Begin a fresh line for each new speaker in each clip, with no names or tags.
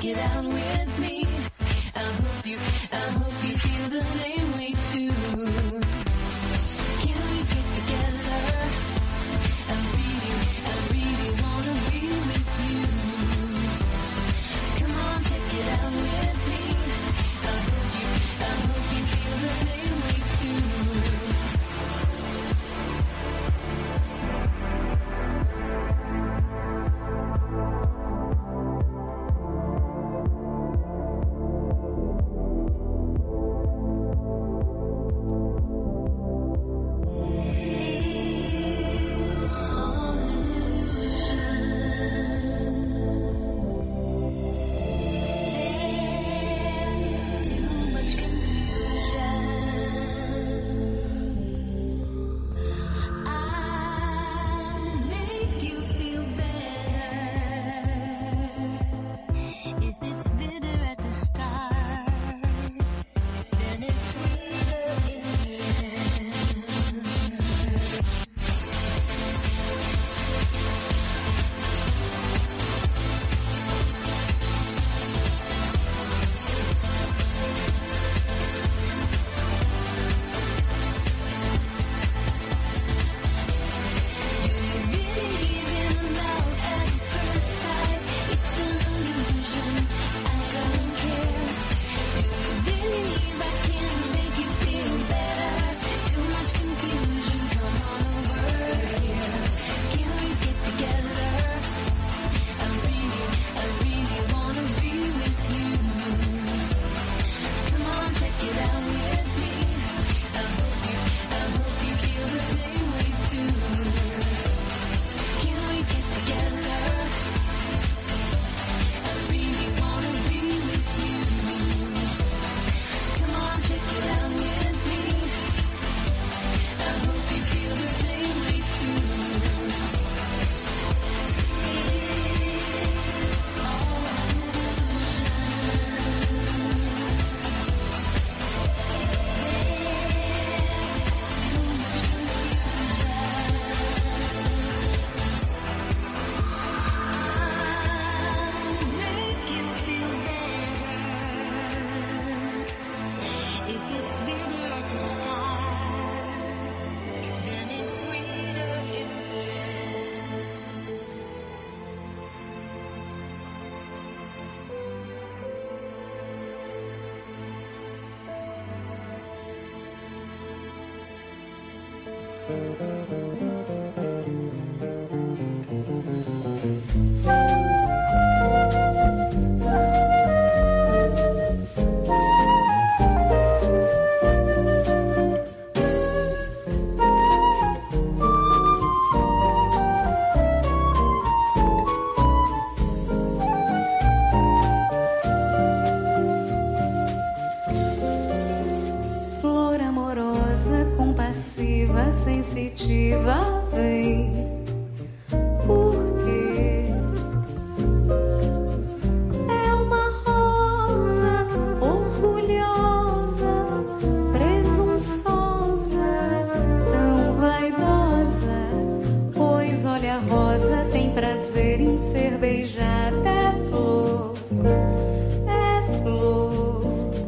it out with me. I hope you feel the same way too. Can we get together? I really wanna be with you. Come on, check it out with me. I hope you feel the same way too.
Sensitiva, vem. Porque é uma rosa orgulhosa, presunçosa, tão vaidosa. Pois olha, a rosa tem prazer em ser beijada. É flor, é flor.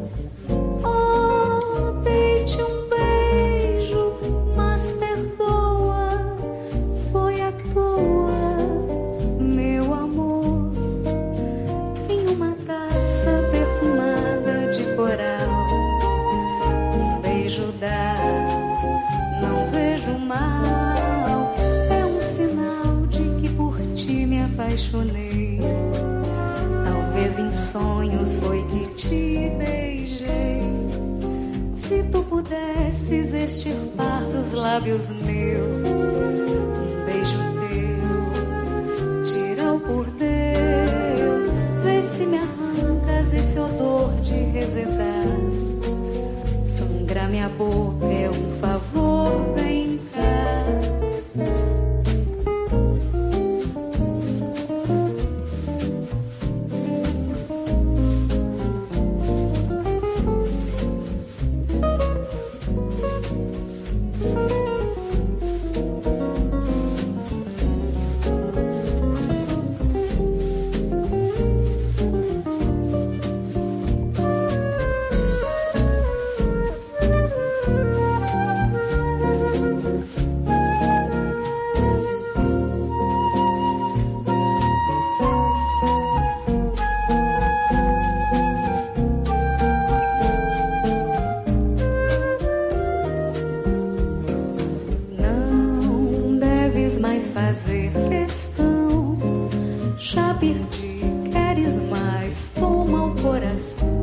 Oh, deite um beijo, mas perdoa, foi à toa, meu amor. Em uma taça perfumada de coral, um beijo dá, não vejo mal. É um sinal de que por ti me apaixonei. Talvez em sonhos foi que te beijei. Se tu pudesses extirpar dos lábios meus um beijo teu, tira-o por Deus. Vê se me arrancas esse odor de resedar. Sangrar minha boca é um favor, vem cá. Já perdi, queres mais? Toma o coração.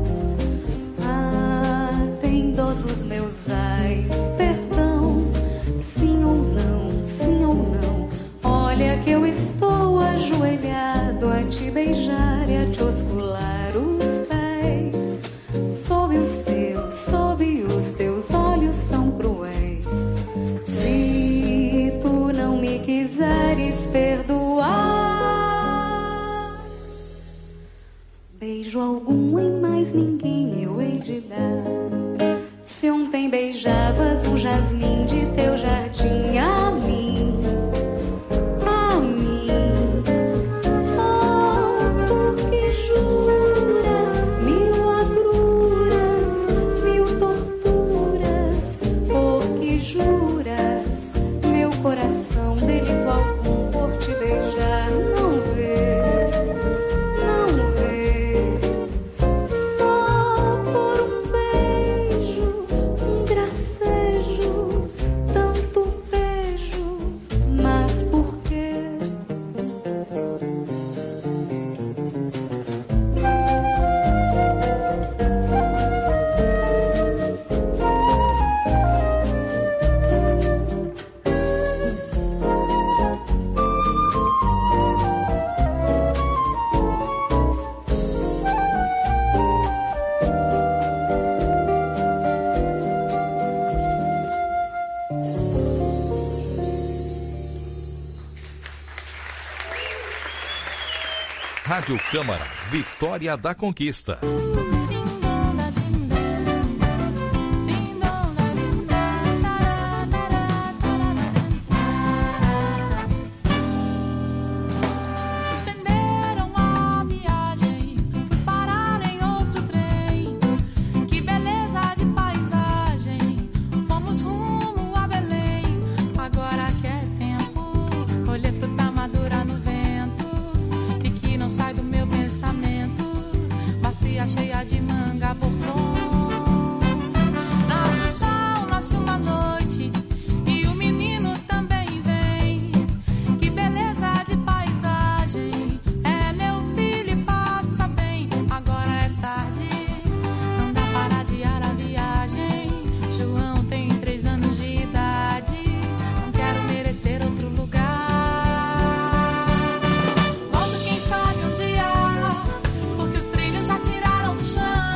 Ah, tem dó dos meus ais, perdão. Sim ou não, sim ou não. Olha que eu estou ajoelhado a te beijar e a te oscular os pés. Sob os teus olhos tão cruéis. Se tu não me quiseres perdoar, beijo algum em mais ninguém eu hei de dar. Se ontem beijavas um jasmim de teu jardim, a mim, oh, porque juras mil agruras, mil torturas, porque juras meu coração delito algum por te beijar não vê, não vê. Só por um beijo, um gracejo, tanto beijo, mas por quê?
Rádio Câmara, Vitória da Conquista.
Suspenderam a viagem, fui parar em outro trem. Que beleza de paisagem, fomos rumo a Belém. Agora que é tempo, colher fruta madura no vento. E que não sai do meu pensamento, bacia cheia de manga por nasce o sol, nasce uma noite, e o menino também vem. Que beleza de paisagem, é meu filho e passa bem. Agora é tarde, não dá para adiar a viagem. João tem 3 anos de idade, não quero merecer outro lugar. Volto quem sabe um dia, porque os trilhos já tiraram do chão.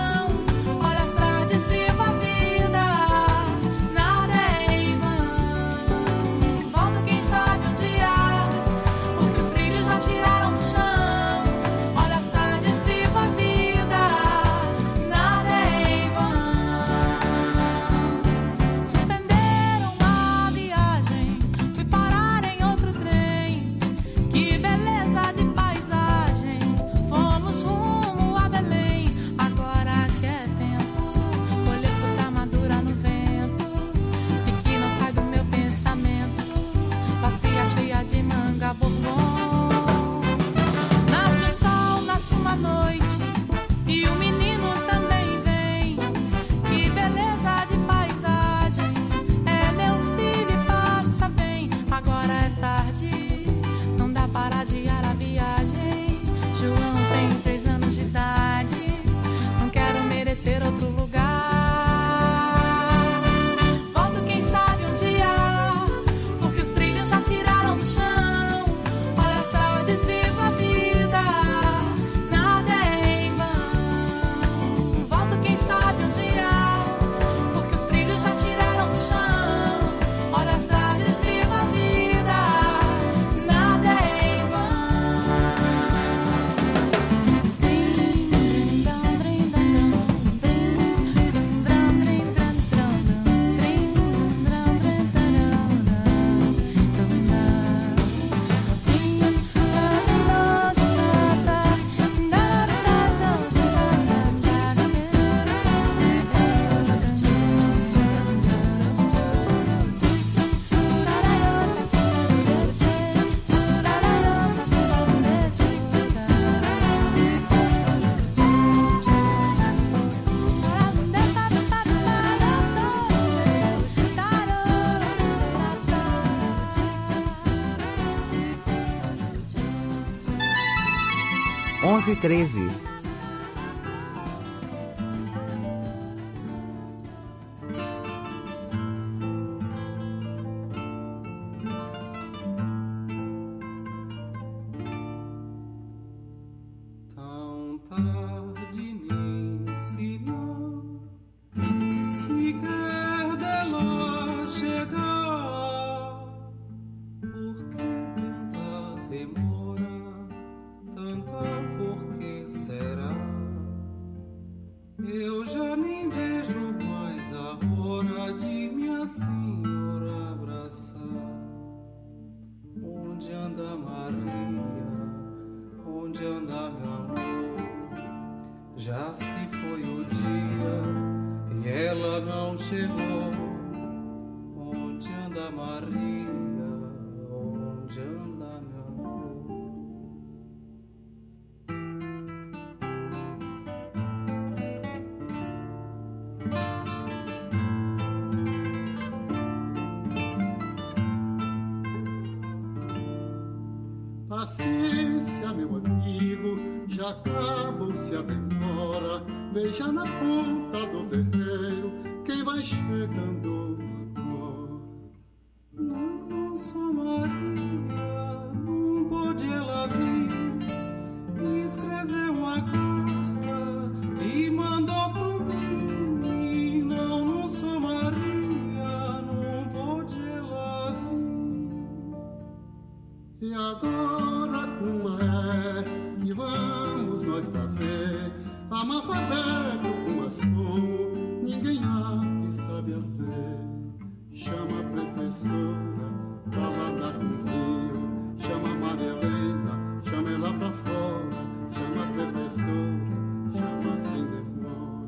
1113.
Paciência, meu amigo, já acabou-se a demora. Veja na ponta do terreiro quem vai chegando agora. Não sou Maria, não pode ela vir e escreveu uma carta e mandou pro mim. Não sou Maria, não pode ela vir. E agora como é que vamos nós fazer? Analfabeto com assomo, ninguém há que sabe a ver. Chama a professora, tá lá na cozinha. Chama a Maria Helena, chama ela pra fora. Chama a professora, chama sem demora.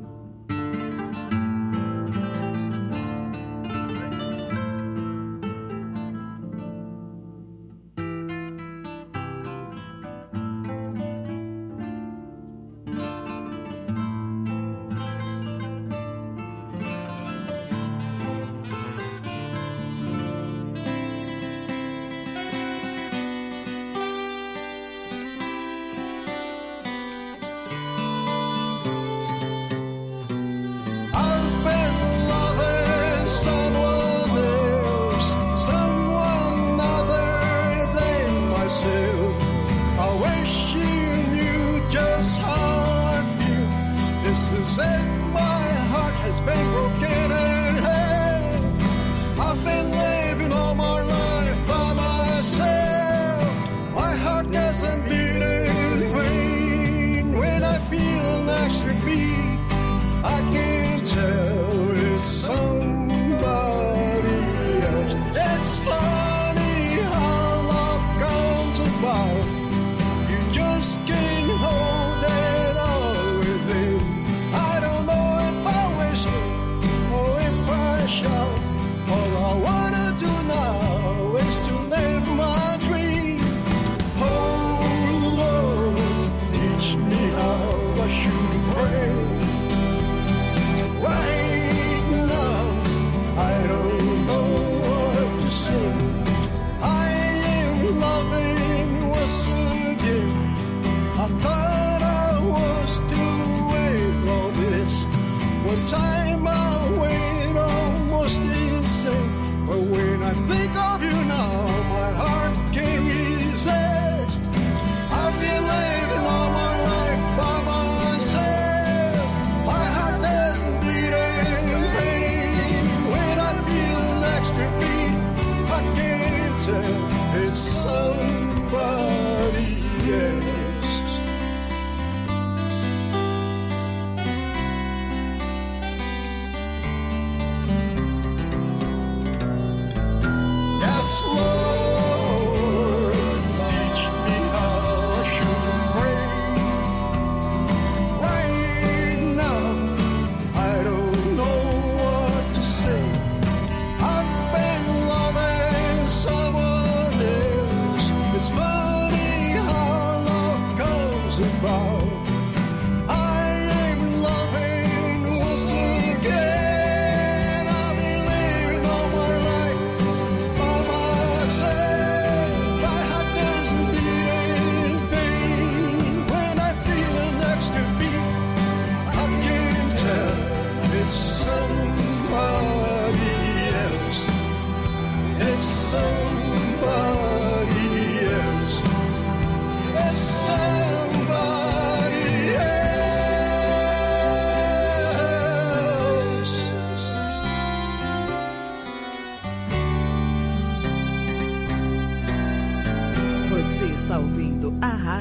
When I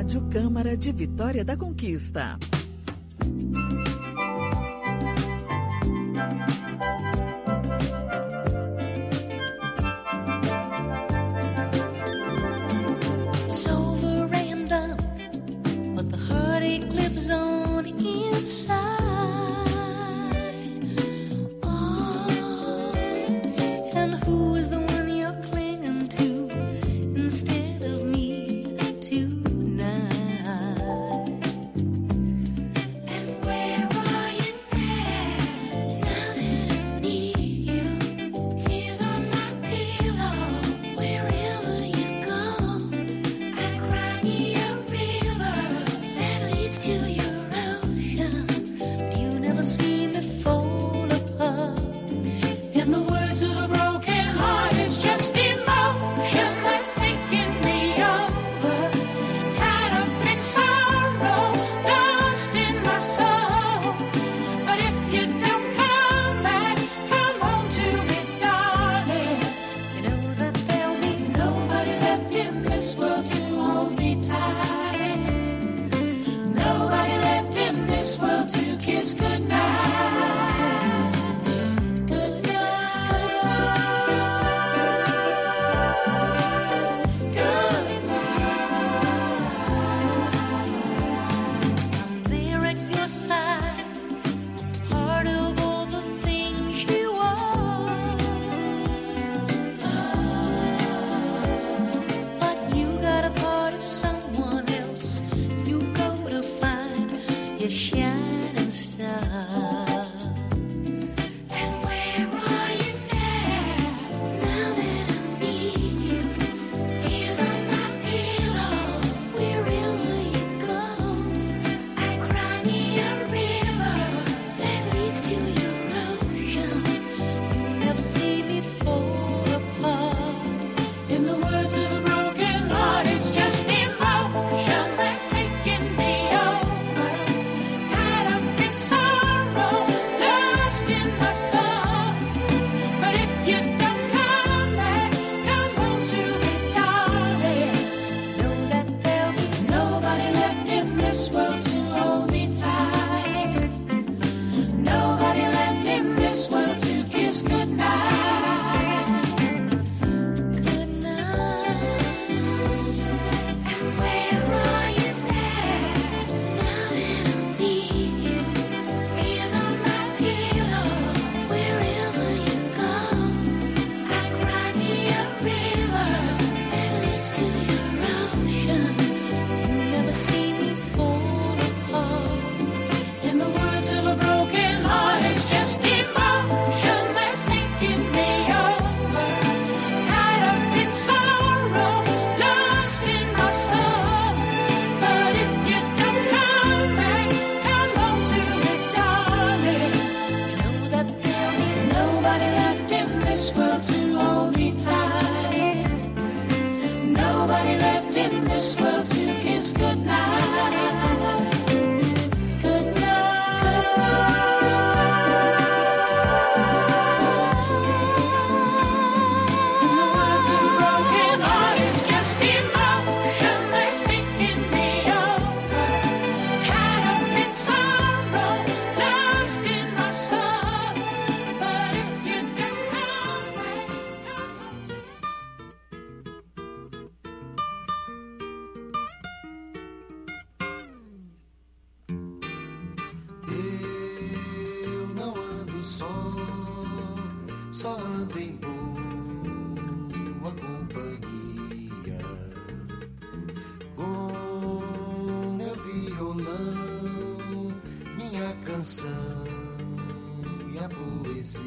Rádio Câmara de Vitória da Conquista.
It's over and done, but the heartache lives on inside. Oh, and who is the one you're clinging to instead of me tonight? And where are you now that I need you? Tears on my pillow, wherever you go. I cry me a river that leads to your ocean. But you never see me fall apart. In the words of a broken heart, it's just emotion that's taking me over. Tied up in sorrow, lost in my soul. But if you don't come back, come home to me, darling. You know that there'll be nobody left in this world to hold me tight. Nobody left in this world to kiss goodnight. I'm there at your side, part of all the things you are. But you got a part of someone else. You go to find your shining star. And where are you now that I need you? Tears on my pillow, wherever you go. I cry me a river that leads to your ocean. You never see me fall apart. In the words of a broken heart, it's just emotion that's taking me over. Tied up in sorrow, lost in my soul. But if you don't come back, come home to me, darling. Know that there'll be nobody left in this world to hold me tight. Nobody left in this world to kiss goodnight. Good night. And where are you now that I need you? Tears on my pillow, wherever you go. I cry me a river that leads to your ocean. You never see me fall apart. In the words of a broken heart, it's just emotion that's taking me over. Tied up in sorrow, lost in my soul. But if you don't come back, come home to me, darling. You know that there'll be nobody left in this world to hold me tight. Nobody left in this world to kiss goodnight. Good in the words of a broken heart, it's just emotion that's taking me over. Tied up in sorrow, lost in my soul. But if you don't come back, come home to
Eu não ando só ando em boa companhia. Com meu violão, minha canção e a poesia.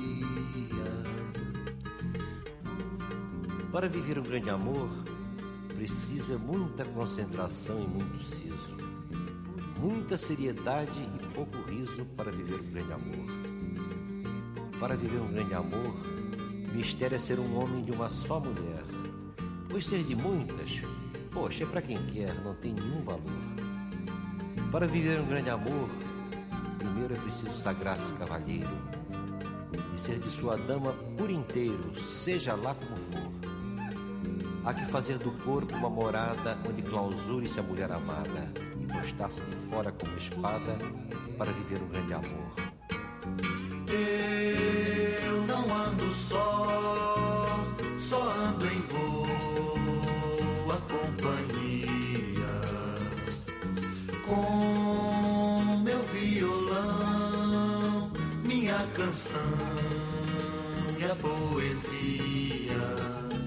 Para viver um grande amor, preciso é muita concentração e muito siso. Muita seriedade e pouco riso para viver um grande amor. Para viver um grande amor, mistério é ser um homem de uma só mulher. Pois ser de muitas, poxa, é para quem quer, não tem nenhum valor. Para viver um grande amor, primeiro é preciso sagrar-se cavalheiro e ser de sua dama por inteiro, seja lá como for. Há que fazer do corpo uma morada onde clausure-se a mulher amada e postar-se de fora com uma espada para viver um grande amor.
Eu não ando só, só ando em boa companhia, com meu violão, minha canção e a poesia.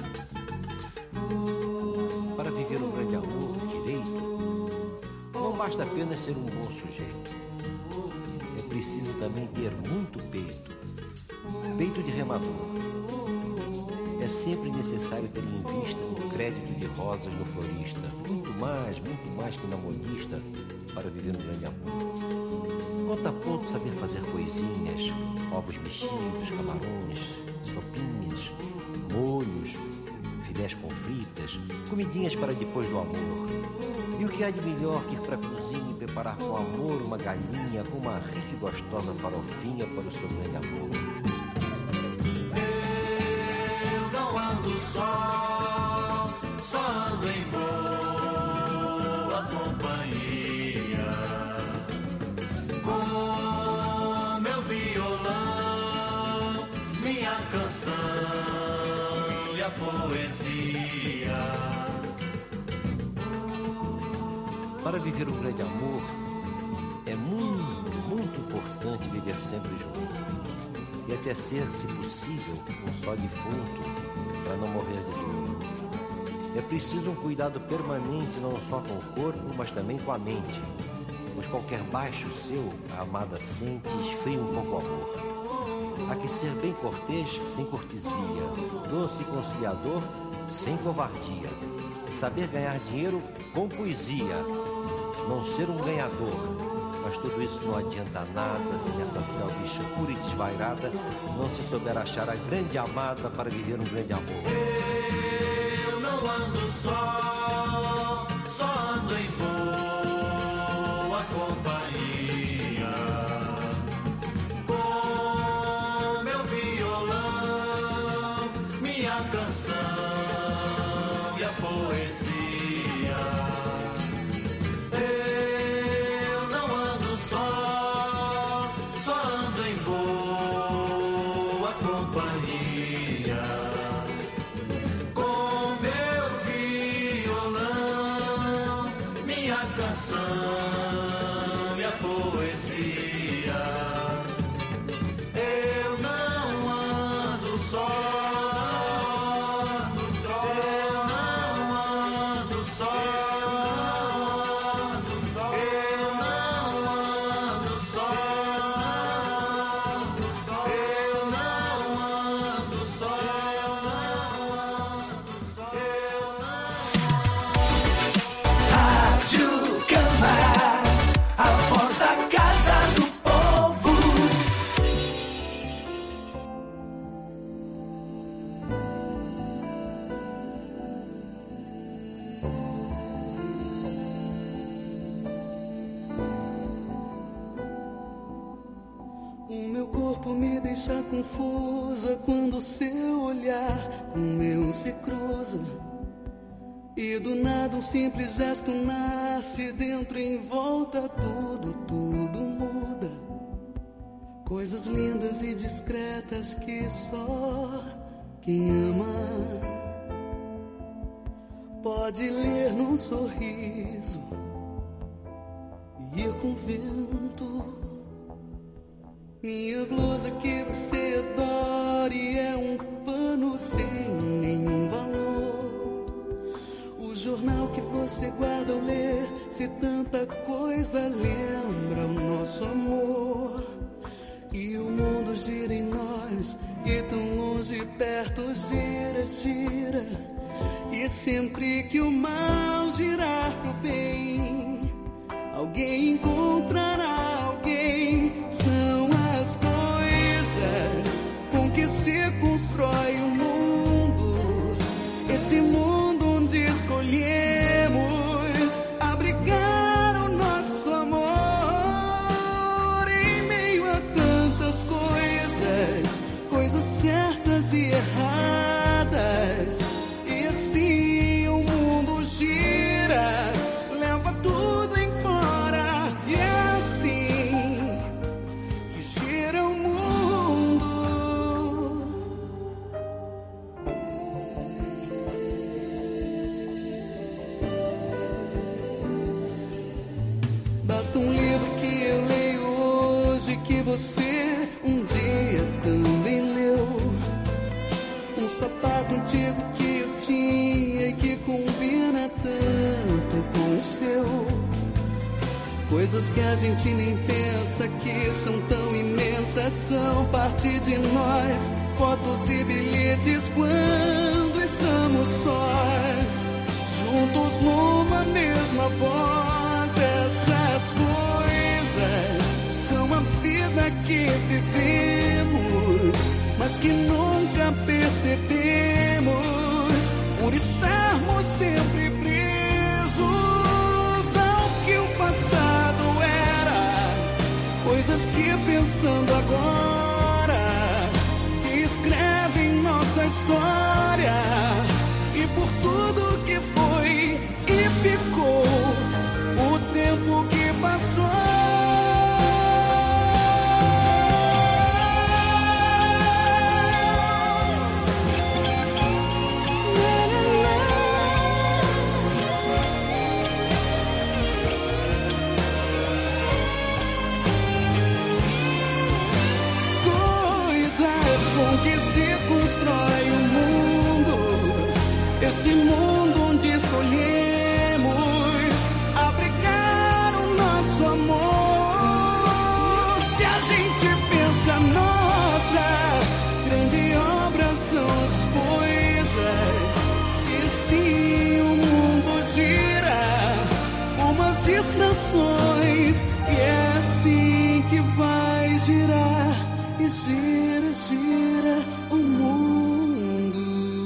Para viver um grande amor direito, não basta apenas ser um bom sujeito. É preciso também ter muito peito, peito de remador. É sempre necessário ter em vista um crédito de rosas no florista, muito mais que na modista, para viver um grande amor. Conta a ponto saber fazer coisinhas, ovos mexidos, camarões, sopinhas, molhos, filés com fritas, comidinhas para depois do amor. E o que há de melhor que ir para a cozinha e preparar com amor uma galinha com uma rica e gostosa farofinha para o seu grande amor.
Eu não ando só, só ando em boa companhia, com meu violão, minha canção e a poesia.
Para viver um grande amor, é muito importante viver sempre junto. E até ser, se possível, um só defunto, para não morrer de dor. É preciso um cuidado permanente, não só com o corpo, mas também com a mente. Pois qualquer baixo seu, a amada sente e esfria um pouco o amor. Há que ser bem cortês, sem cortesia, doce e conciliador, sem covardia. E saber ganhar dinheiro com poesia. Não ser um ganhador, mas tudo isso não adianta nada se nessa selva escura e desvairada não se souber achar a grande amada para viver um grande amor.
Eu não ando só, só ando em boa companhia, com meu violão, minha canção e a poesia.
Confusa quando seu olhar com o meu se cruza, e do nada um simples gesto nasce dentro, em volta tudo muda. Coisas lindas e discretas que só quem ama pode ler num sorriso e ir com o vento. Minha blusa que você adora é um pano sem nenhum valor. O jornal que você guarda ao ler, se tanta coisa lembra o nosso amor. E o mundo gira em nós, e tão longe perto gira. E sempre que o mal girar pro bem, alguém encontrará alguém. São as coisas com que se constrói o mundo, esse mundo onde escolhemos abrigar o nosso amor. Em meio a tantas coisas certas e erradas, e assim Basta um livro que eu leio hoje, que você um dia também leu. Um sapato antigo que eu tinha e que combina tanto com o seu. Coisas que a gente nem pensa que são tão imensas, são parte de nós. Fotos e bilhetes quando estamos sós, juntos numa mesma voz. Essas coisas são a vida que vivemos, mas que nunca percebemos, por estarmos sempre presos ao que o passado era. Coisas que pensando agora, que escrevem nossa história, e por tudo que foi e ficou, o tempo que passou. Com que se constrói o mundo, esse mundo onde escolhemos abrigar o nosso amor. Se a gente pensa, nossa, grande obra são as coisas, e se o mundo gira como as estações, e é assim que vai girar. E gira, gira o mundo.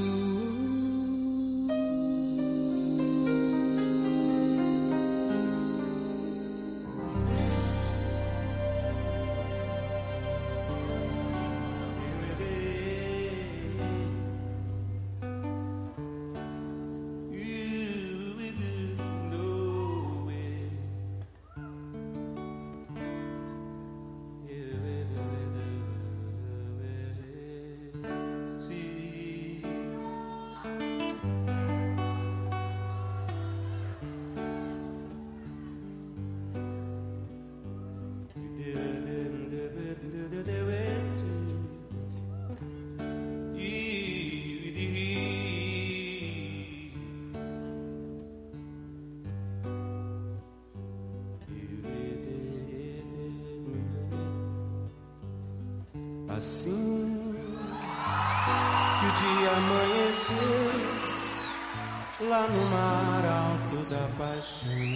Assim que o dia amanhecer lá no mar alto da paixão,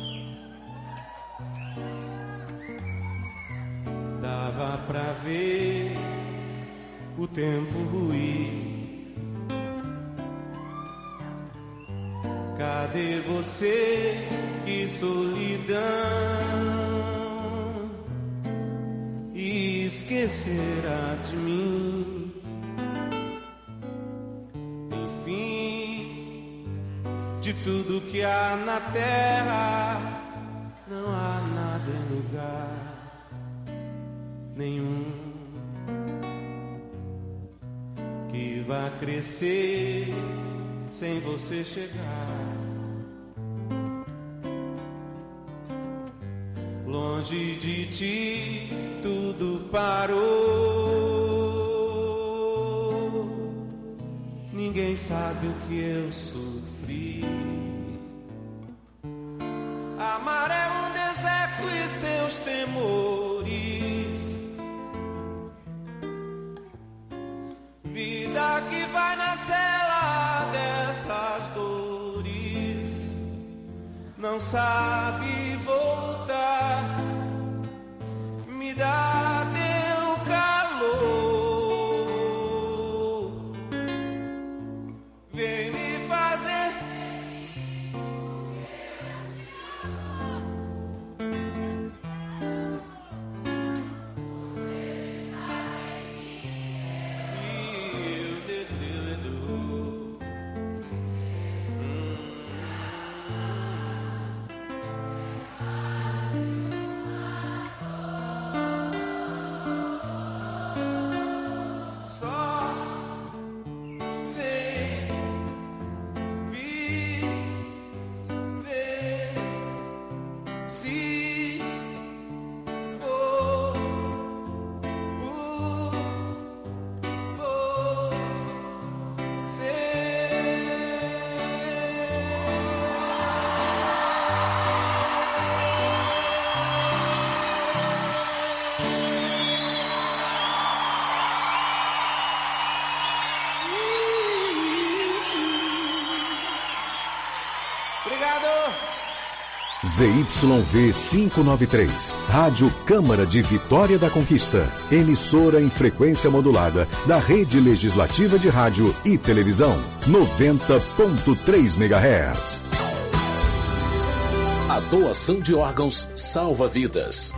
dava pra ver o tempo ruir. Cadê você, que solidão, esquecerá de mim? Enfim, de tudo que há na terra, não há nada em lugar nenhum que vá crescer sem você chegar. Longe de ti tudo parou. Ninguém sabe o que eu sofri. Amar é um deserto e seus temores. Vida que vai na cela dessas dores. Não sabe voltar. Me dá teu calor. Vem me fazer. See
ZYV 593, Rádio Câmara de Vitória da Conquista, emissora em frequência modulada da Rede Legislativa de Rádio e Televisão, 90.3 MHz.
A doação de órgãos salva vidas.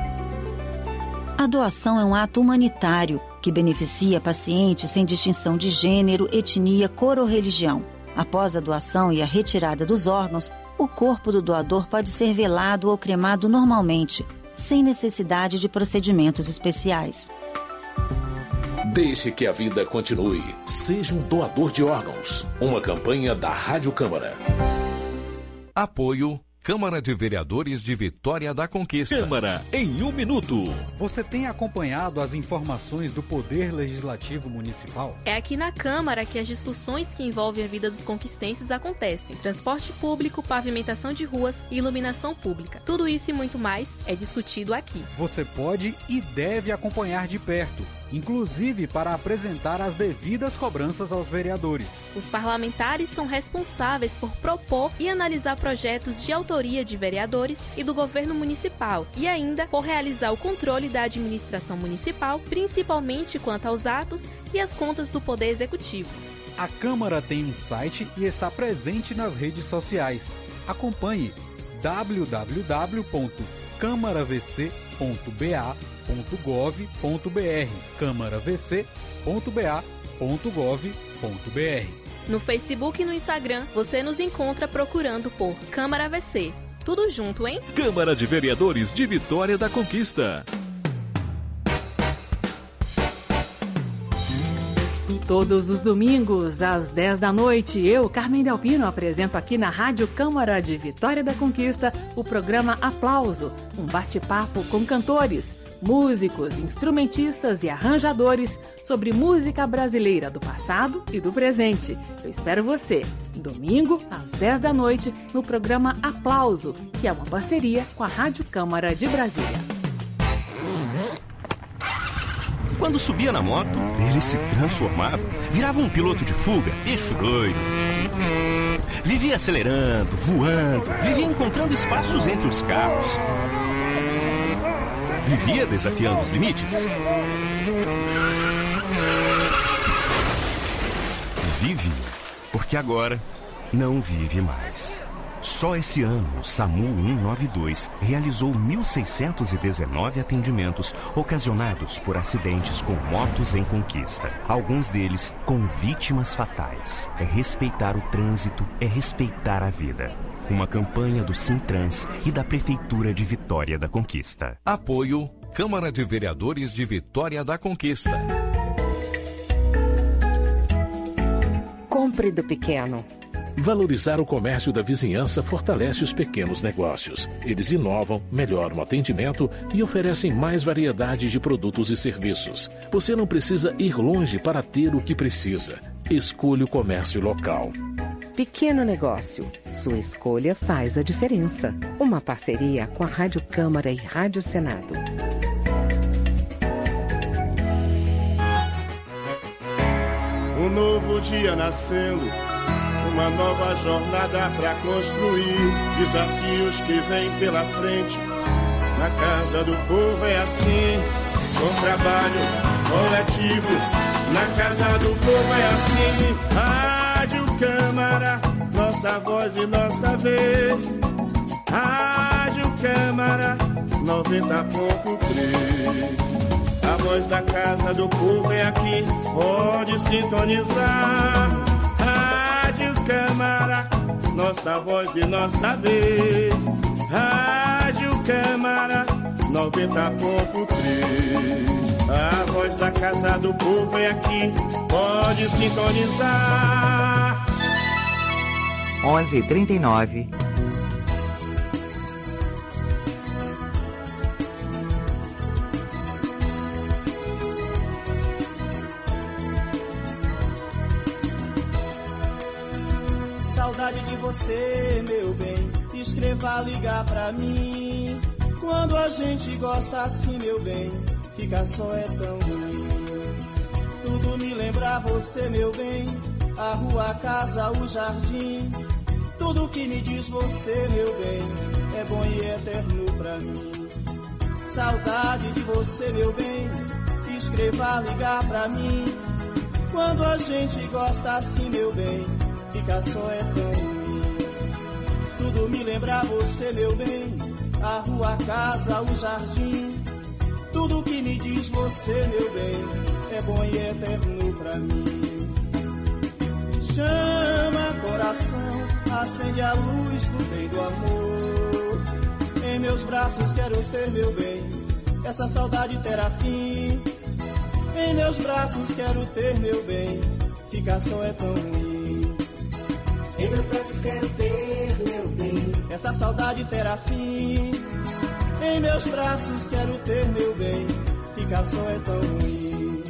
A doação é um ato humanitário que beneficia pacientes sem distinção de gênero, etnia, cor ou religião. Após a doação e a retirada dos órgãos, o corpo do doador pode ser velado ou cremado normalmente, sem necessidade de procedimentos especiais.
Deixe que a vida continue. Seja um doador de órgãos. Uma campanha da Rádio Câmara.
Apoio Câmara de Vereadores de Vitória da Conquista.
Câmara em 1 minuto.
Você tem acompanhado as informações do Poder Legislativo Municipal?
É aqui na Câmara que as discussões que envolvem a vida dos conquistenses acontecem. Transporte público, pavimentação de ruas e iluminação pública. Tudo isso e muito mais é discutido aqui.
Você pode e deve acompanhar de perto, inclusive para apresentar as devidas cobranças aos vereadores.
Os parlamentares são responsáveis por propor e analisar projetos de autoria de vereadores e do governo municipal e ainda por realizar o controle da administração municipal, principalmente quanto aos atos e as contas do Poder Executivo.
A Câmara tem um site e está presente nas redes sociais. Acompanhe www.câmaravc.ba.gov.br câmaravc.ba.gov.br.
No Facebook e no Instagram, você nos encontra procurando por Câmara VC. Tudo junto, hein?
Câmara de Vereadores de Vitória da Conquista.
Todos os domingos, às 10 da noite, eu, Carmen Delpino, apresento aqui na Rádio Câmara de Vitória da Conquista o programa Aplauso, um bate-papo com cantores, músicos, instrumentistas e arranjadores sobre música brasileira do passado e do presente. Eu espero você, domingo, às 10 da noite, no programa Aplauso, que é uma parceria com a Rádio Câmara de Brasília.
Quando subia na moto, ele se transformava, virava um piloto de fuga, bicho doido. Vivia acelerando, voando, vivia encontrando espaços entre os carros. Vivia desafiando os limites. Vive, porque agora não vive mais. Só esse ano, o SAMU 192 realizou 1.619 atendimentos ocasionados por acidentes com motos em conquista. Alguns deles com vítimas fatais. É respeitar o trânsito, é respeitar a vida. Uma campanha do Sintrans e da Prefeitura de Vitória da Conquista.
Apoio Câmara de Vereadores de Vitória da Conquista.
Compre do pequeno.
Valorizar o comércio da vizinhança fortalece os pequenos negócios. Eles inovam, melhoram o atendimento e oferecem mais variedade de produtos e serviços. Você não precisa ir longe para ter o que precisa. Escolha o comércio local.
Pequeno negócio. Sua escolha faz a diferença. Uma parceria com a Rádio Câmara e Rádio Senado.
Um novo dia nascendo, uma nova jornada pra construir. Desafios que vêm pela frente. Na casa do povo é assim. Com trabalho coletivo. Na casa do povo é assim. Rádio Câmara, nossa voz e nossa vez. Rádio Câmara 90.3. A voz da casa do povo é aqui. Pode sintonizar. Rádio Câmara, nossa voz e nossa vez. Rádio Câmara 90.3. A voz da casa do povo é aqui. Pode sintonizar.
11h39.
Saudade de você, meu bem. Escreva, ligar pra mim. Quando a gente gosta assim, meu bem, ficar só é tão ruim. Tudo me lembra você, meu bem. A rua, a casa, o jardim. Tudo que me diz você, meu bem, é bom e eterno pra mim. Saudade de você, meu bem, escreva, ligar pra mim. Quando a gente gosta assim, meu bem, fica só é tão ruim. Tudo me lembra você, meu bem, a rua, a casa, o jardim. Tudo que me diz você, meu bem, é bom e eterno pra mim. Chama coração, acende a luz do bem do amor. Em meus braços quero ter, meu bem, essa saudade terá fim. Em meus braços quero ter, meu bem, ficar só é tão ruim. Em meus braços quero ter, meu bem, essa saudade terá fim. Em meus braços quero ter, meu bem, ficar só é tão ruim.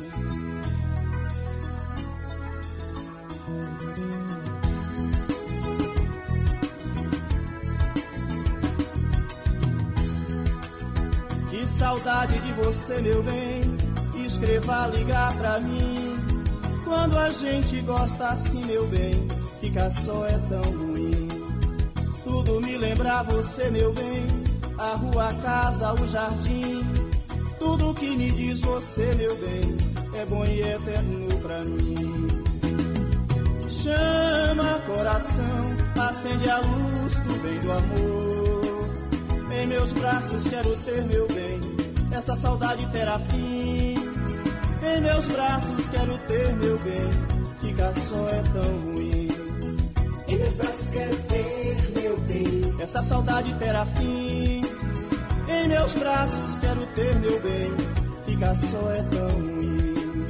Que saudade de você, meu bem, escreva, ligar pra mim. Quando a gente gosta assim, meu bem, ficar só é tão ruim. Tudo me lembra você, meu bem, a rua, a casa, o jardim. Tudo que me diz você, meu bem, é bom e eterno pra mim. Chama coração, acende a luz do bem do amor. Em meus braços quero ter, meu bem, essa saudade terá fim. Em meus braços quero ter, meu bem, ficar só é tão ruim. Em meus braços quero ter, meu bem, essa saudade terá fim. Em meus braços quero ter, meu bem, ficar só é tão ruim.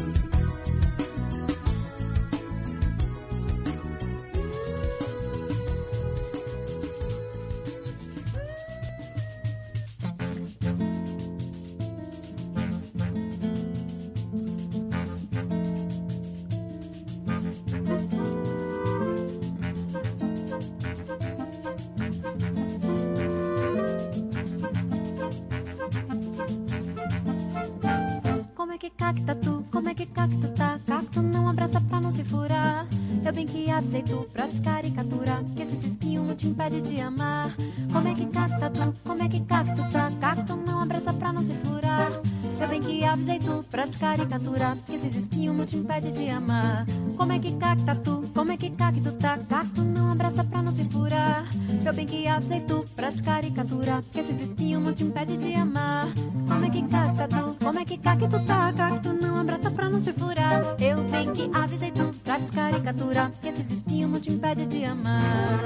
Avisei tu pra descaricatura, que esses espinhos não te impede de amar. Como é que cacta tu, como é que cacto tá? Cacto não abraça pra não se furar. Eu bem que avisei tu pra descaricatura, que esses espinhos não te impede de amar. Como é que cacta tu, como é que cacto tá? Cacto não abraça pra não se furar. Eu bem que avisei tu pra descaricatura, que esses espinhos não te impede de amar. Como é que cacta tu, como é que cacto tá? Cacto não abraça pra não se furar. Eu bem que avisei tu pra descaricatura, que esses espinhos não te impede de amar.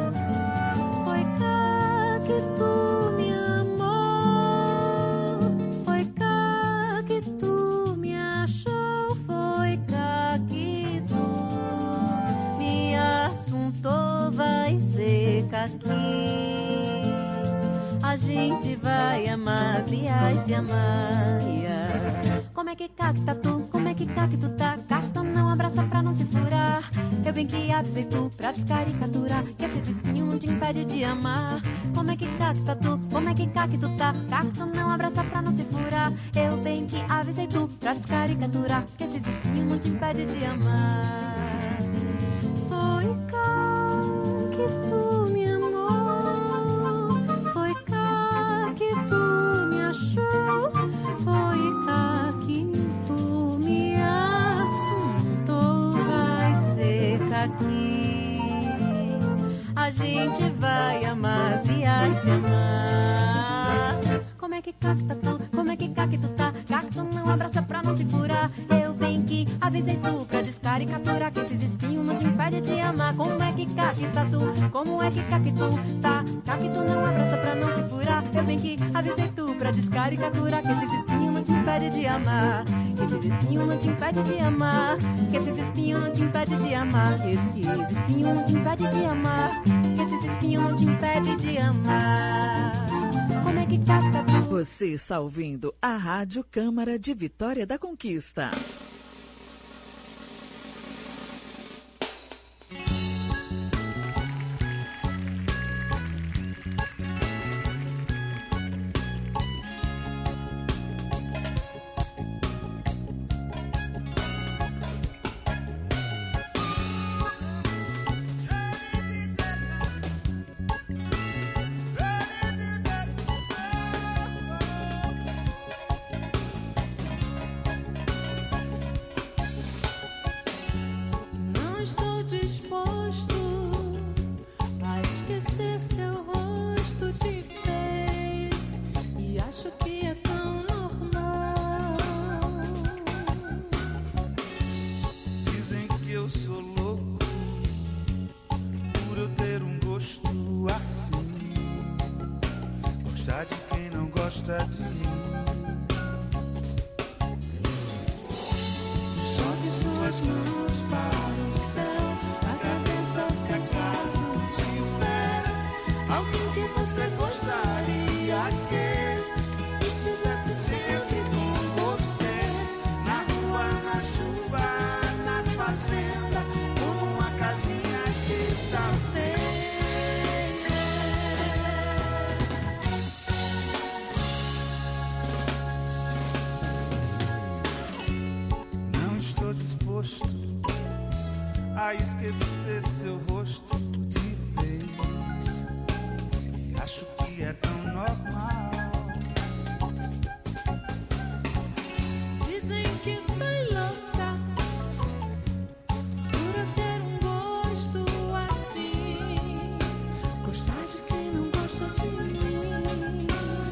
Foi cá que tu me amou, foi cá que tu me achou, foi cá que tu me assuntou, vai ser aqui. A gente vai amar, se ai, se amar. Como é que cacta tu, como é que cacto tá? Cacto não abraça pra não se furar. Eu bem que avisei tu pra descaricatura, que esses espinhos não te impede de amar. Como é que cacta tu, como é que cacto tá? Cacto não abraça pra não se furar. Eu bem que avisei tu pra descaricatura, que esses espinhos não te impede de amar. Foi cá que tu me amou, foi cá que tu me achou, foi cá que tu me assuntou, vai ser aqui. A gente vai amar, se ai, se amar. Como é que cacta tu, como é que cacto tá? Cacto não abraça pra não se furar. Eu bem que avisei tu pra descaricatura, que esses espinhos não te impede de amar. Como é que cacta tu, como é que cacto tá? Cacto não abraça pra não se furar. Eu bem que avisei tu pra descaricatura, que esses espinhos não te impede de amar. Que esses espinhos não te impede de amar. Que esses espinhos não te impede de amar. Que esses espinhos não te impede de amar. Que esses espinhos não te impede de amar. Como é que cacta tu?
Você está ouvindo a Rádio Câmara de Vitória da Conquista.
quem não gosta de mim.
Jogue suas mãos para o céu, agradeça se acaso tiver alguém que você gostaria que estivesse sempre com você, na rua, na chuva, na fazenda, ou numa casinha de saber.
Não estou disposto a esquecer seu rosto de vez. E acho que é tão normal.
Dizem que sou louca por eu ter um gosto assim, gostar de quem não gosta de mim.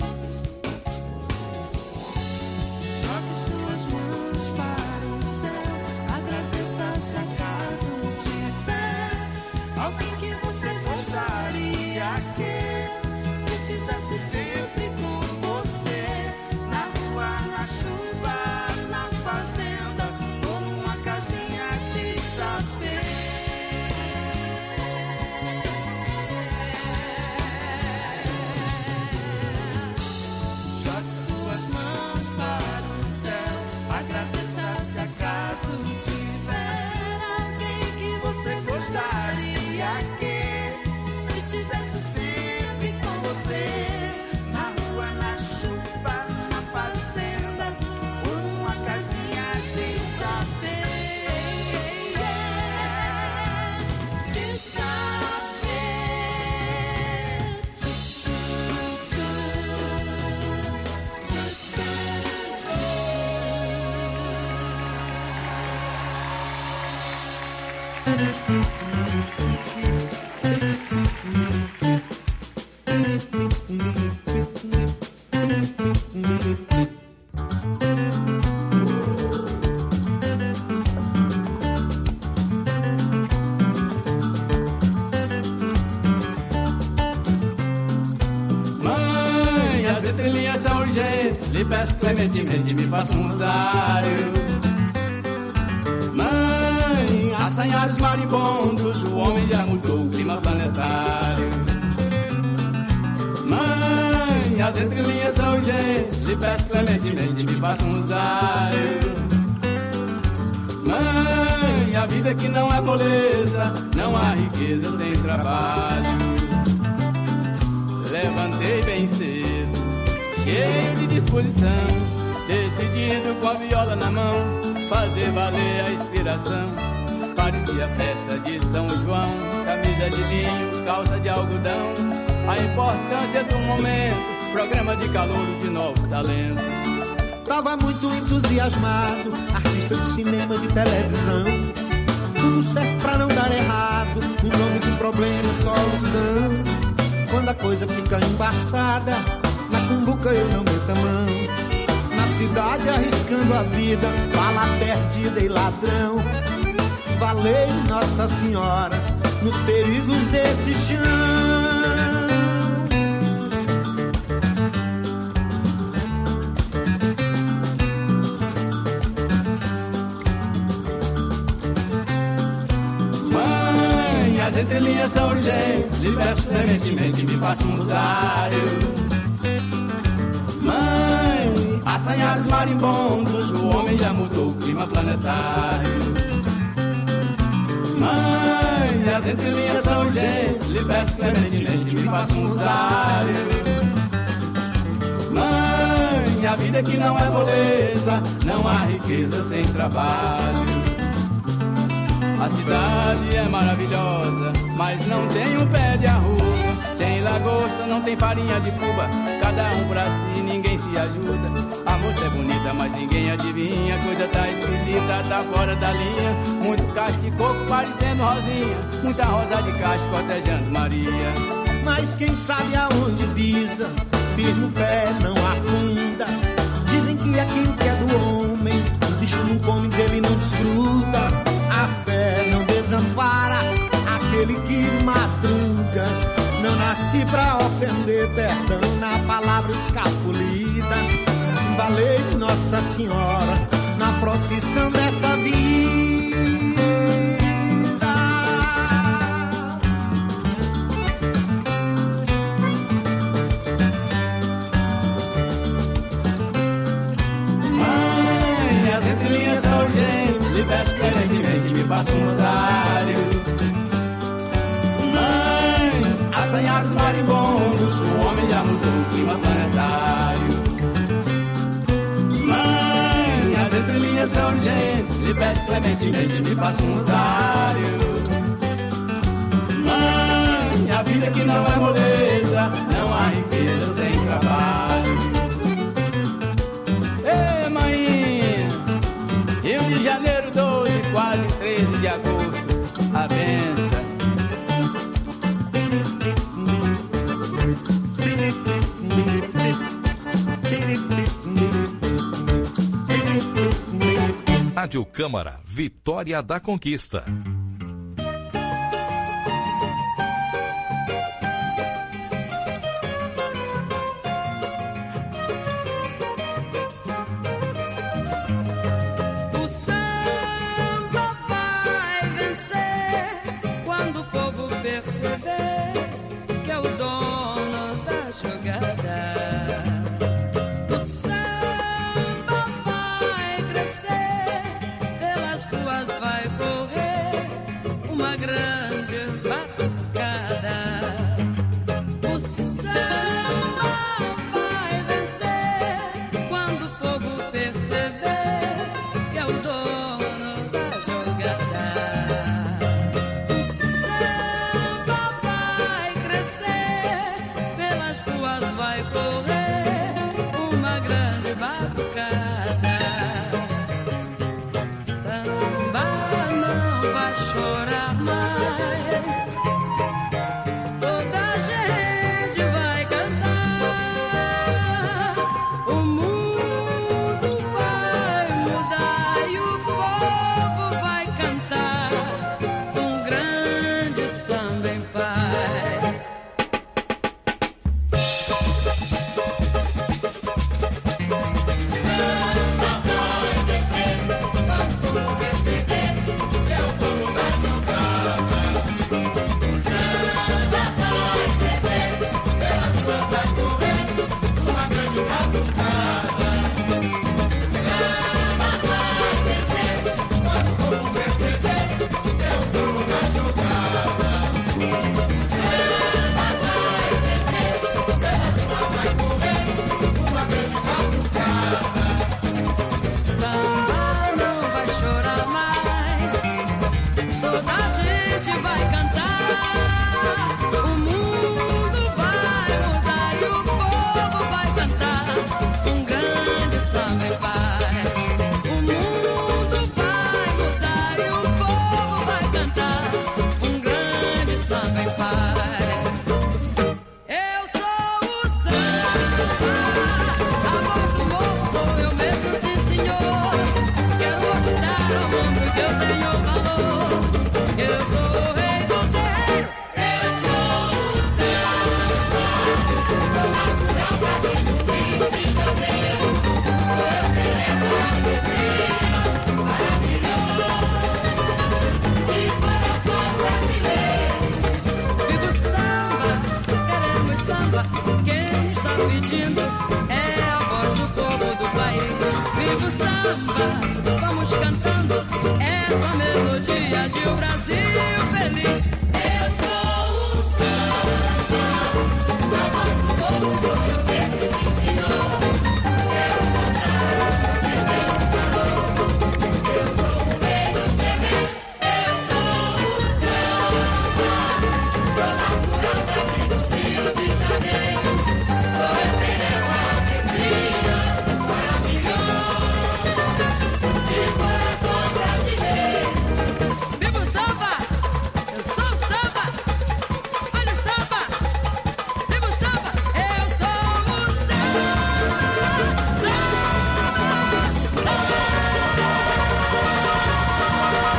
Jogue suas mãos para o céu, agradeça se acaso tiver alguém que você gostaria que estivesse sempre com você, na rua, na chuva, na fazenda, ou numa casinha de saber. Jogue suas mãos para o céu, agradeça se acaso tiver alguém que você gostaria que estivesse sempre com você, na rua, na chuva, na fazenda, ou numa casinha de saber. De
Mãe, as entrelinhas são urgentes, lhe peço clementemente, me faça um rosário. Mãe, assanhados maribondos, o homem já mudou o clima planetário. Mãe, as entrelinhas são urgentes, lhe peço clementemente, me faça um rosário. Mãe, a vida que não é moleza, não há riqueza sem trabalho. Levantei bem cedo, cheio de disposição, decidido com a viola na mão, fazer valer a inspiração. Parecia festa de São João, camisa de linho, calça de algodão. A importância do momento, programa de calouro de novos talentos.
Tava muito entusiasmado, artista de cinema, de televisão. Tudo certo pra não dar errado, o nome do problema é solução. Quando a coisa fica embaçada, na cumbuca eu não meto a mão. Na cidade arriscando a vida, bala perdida e ladrão. Valei Nossa Senhora nos perigos desse chão.
Mãe, as entrelinhas são urgentes, lhe peço clementemente, me faça um rosário. Mãe, assanhados marimbondos, o homem já mudou o clima planetário. Mãe, as entrelinhas são urgentes, lhe peço clementemente, me faça um rosário. Mãe, a vida que não é moleza, não há riqueza sem trabalho. A cidade é maravilhosa, mas não tem um pé de arruda. Tem lagosta, não tem farinha de puba, cada um pra si, ninguém se ajuda. A moça é bonita, mas ninguém adivinha, coisa tá esquisita, tá fora da linha. Muito cacho de coco parecendo rosinha, muita rosa de cacho cortejando Maria.
Mas quem sabe aonde pisa, firme o pé, não afunda. Dizem que aquilo que é do homem, o bicho não come, dele não desgruda. A fé não desampara aquele que madruga, não na nasci pra ofender, perdão na palavra escapulida. Valei Nossa Senhora na procissão dessa vida.
Mãe, as entrelinhas são urgentes, me peço clementemente, me faça um rosário. Assanhados marimbondos, o homem já mudou o clima planetário. Mãe, as entrelinhas são urgentes, lhe peço clementemente, me faça um rosário. Mãe, a vida que não é moleza, não há riqueza sem trabalho. Ei, mãe, Rio de Janeiro 12, quase 13 de agosto, a benção.
Rádio Câmara, Vitória da Conquista.
O samba vai vencer quando o povo perceber que é o dono da jogada.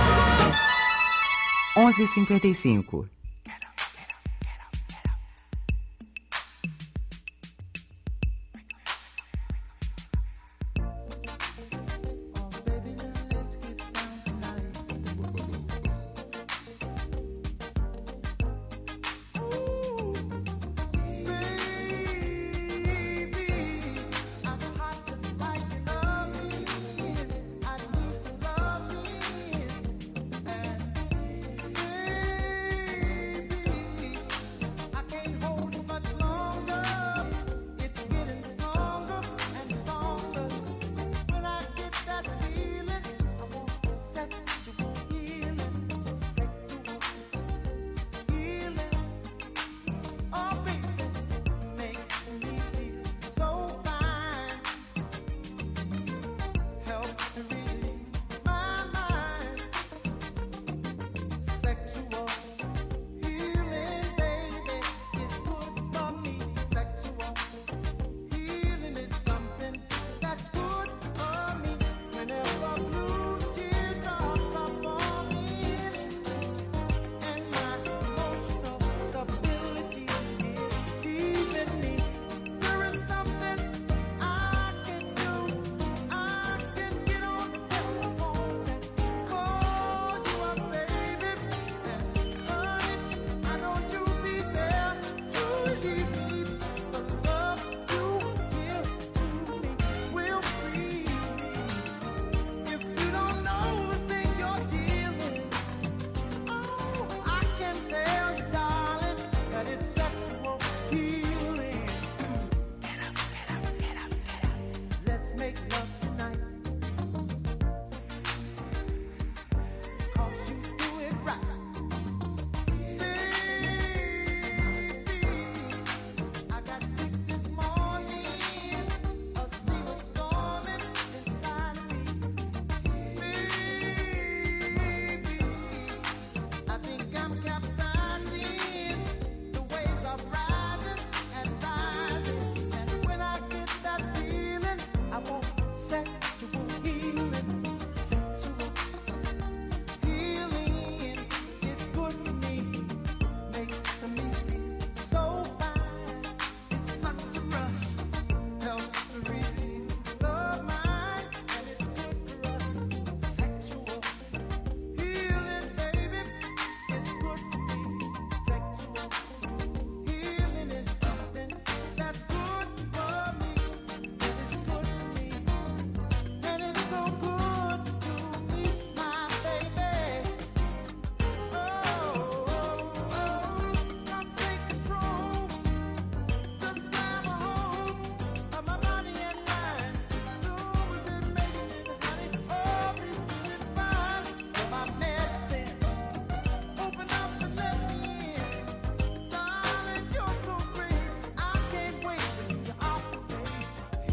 (11h55).
make love tonight. 'Cause you do it right. I got sick this morning. A sea was storming inside of me. Baby, I think I'm capsizing. The waves are rising and rising. And when I get that feeling, I want sexual healing. Sexual healing is good for me. Makes me feel so fine. It's such a rush. Helps to relieve the mind. And it's good for us. Sexual healing, baby. It's good for me. Sexual healing is something that's good for me. It is good for me. And it's so good to me, my baby. Now take control. Just grab a hold of my body and mind. Soon we'll be making it, honey. Oh, be feeling fine. You're my medicine. Open up and let me in. Darling, you're so great. I can't wait for you to operate.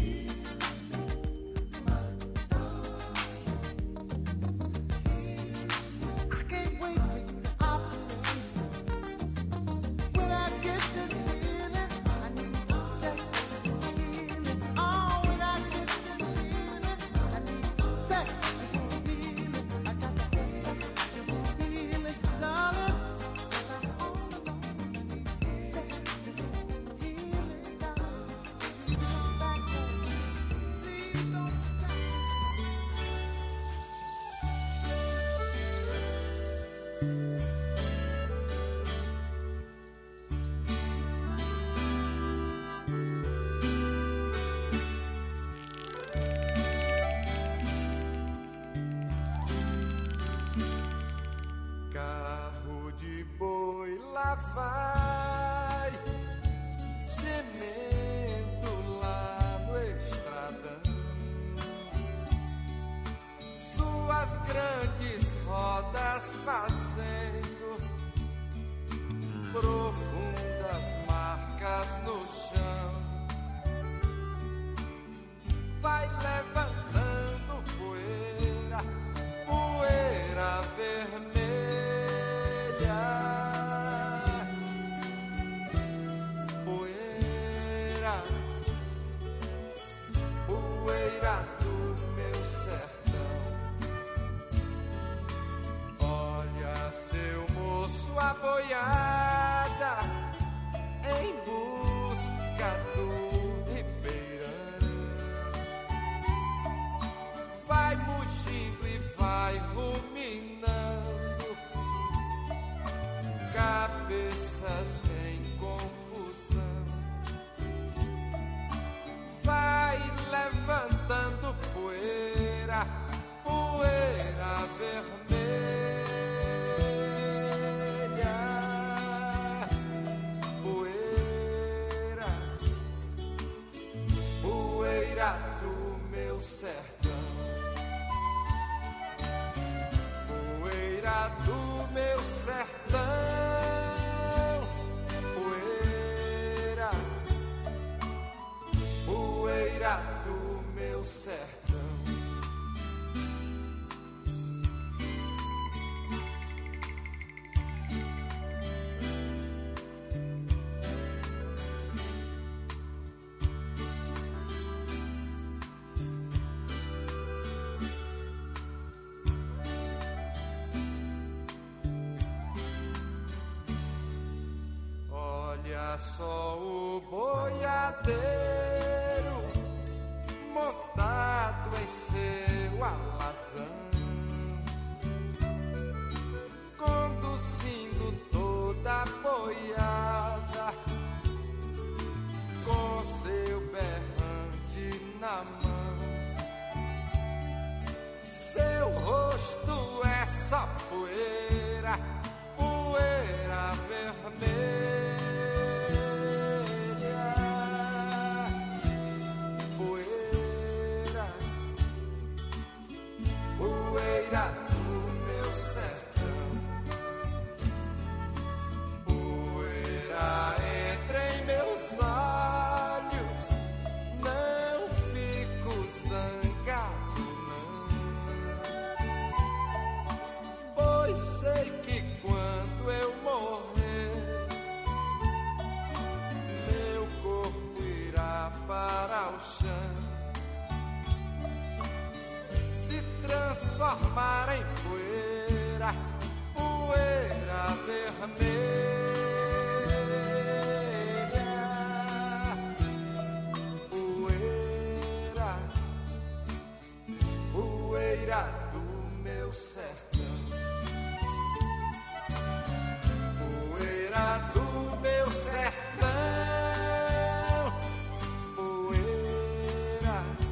I can't wait for you to operate. When I get this feeling, I need sexual healing. Oh, when I get this feeling, I need sexual healing. I got to get sexual healing, darling. 'Cause I'm all alone. Sexual healing, darling. Come back home. Please don't
Carro de boi lá vai, gemendo lá no estradão. Suas grandes rodas fazendo profundas marcas no chão. Vai levantando poeira, poeira vermelha. Poeira, poeira do meu sertão. Olha seu moço, a boiada em busca do ribeirão. Vai mugindo e vai ruminando, cabeças em confusão. Vai levantando poeira, poeira vermelha. Poeira, poeira do meu sertão. Poeira do meu sertão. Poeira, poeira do meu sertão. Olha só o boiadeiro montado em seu alazão, conduzindo toda a boiada com seu berrante na mão. Seu rosto é só poeira, poeira vermelha. Poeira,
transformar em poeira, poeira vermelha, poeira, poeira do meu céu.